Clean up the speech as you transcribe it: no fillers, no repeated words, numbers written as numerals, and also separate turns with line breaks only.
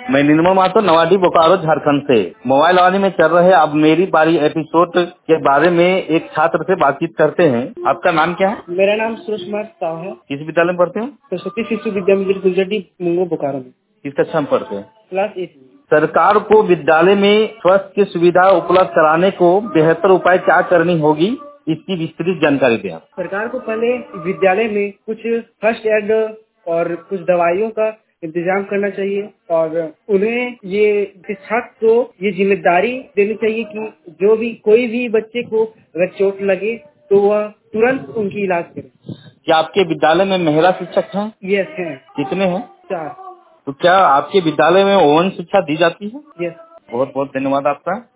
मैं निर्मल माथुर नवाडी बोकारो झारखंड से। मोबाइल वाणी में चल रहे अब मेरी बारी एपिसोड के बारे में एक छात्र से बातचीत करते हैं। आपका नाम क्या है?
मेरा नाम सुरेश कुमार साव है।
किस विद्यालय में पढ़ते हैं?
सरस्वती शिशु विद्या मंदिर गुलजटी मुंगो बोकारो में।
किस कक्षा में पढ़ते हैं?
क्लास 8 में।
सरकार को विद्यालय में स्वास्थ्य की सुविधा उपलब्ध कराने को बेहतर उपाय क्या करनी होगी, इसकी विस्तृत जानकारी दें आप।
सरकार को पहले विद्यालय में कुछ फर्स्ट एड और कुछ दवाइयों का इंतजाम करना चाहिए और उन्हें ये शिक्षक को ये जिम्मेदारी देनी चाहिए कि जो भी कोई भी बच्चे को अगर चोट लगे तो वह तुरंत उनकी इलाज करे।
क्या आपके विद्यालय में महिला शिक्षक हैं?
यस है।
कितने हैं?
4।
तो क्या आपके विद्यालय में ओवन शिक्षा दी जाती है?
यस।
बहुत बहुत धन्यवाद आपका।